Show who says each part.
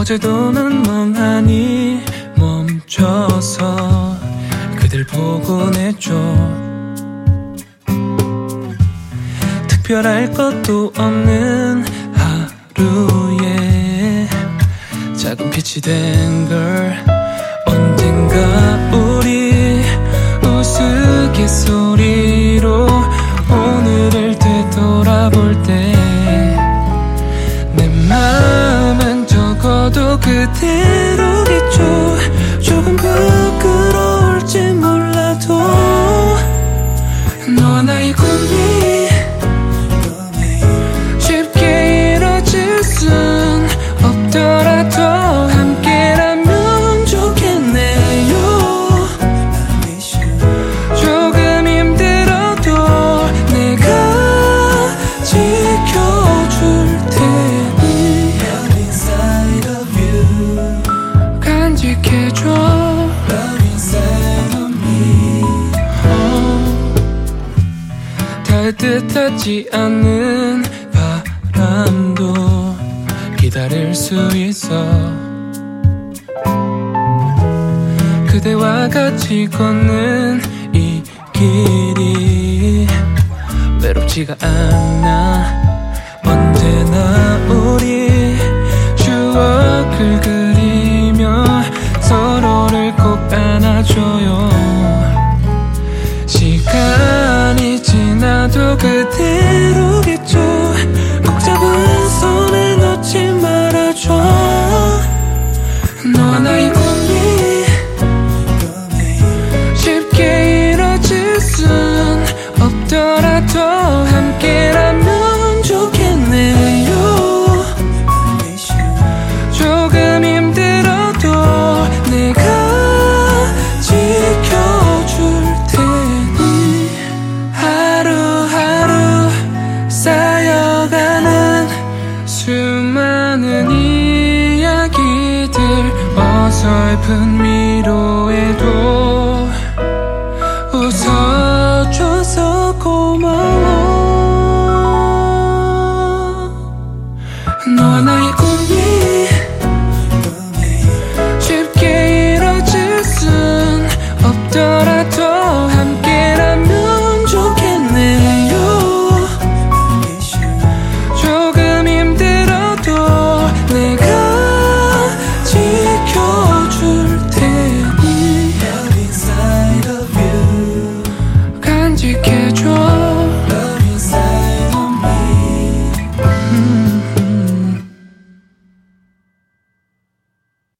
Speaker 1: 어제도 난 멍하니 멈춰서 그댈 보곤 했죠. 특별할 것도 없는 하루에 작은 빛이 된 걸 언젠가 우리 우스갯소리로 오늘을 되돌아볼 때 내 마음은 적어도 그대로겠죠. 조금 부끄러울지 몰라도 너와 나의 꿈이 쉽게 이뤄질 순 없더라도 함께라면 좋겠네요. 조금 힘들어도 내가 지켜줄 테니 Love inside of you 간직해줘 Love inside of me 닿을 듯하지 않는 바람도 기다릴 수 있어. 그대와 같이 걷는 이 길이 외롭지가 않아. 언제나 우리 추억을 그리며 서로를 꼭 안아줘요. 시간이 지나도 그대로겠죠. 꼭 잡은 손을 놓지 말아줘. 너와 나의 꿈이 쉽게 이뤄질 순 없더라도 함께라면 좋겠네요. 조금 힘들어도 내가 지켜줄 테니 하루하루 쌓여가는 수많은 이야기들 어설픈 위로에도 웃어줘서 고마워. 너와 나의 꿈이 쉽게 이뤄질 순 없더라도 함께라면 좋겠네요. 조금 힘들어도 내가 지켜줄 테니 Love inside of you 간직해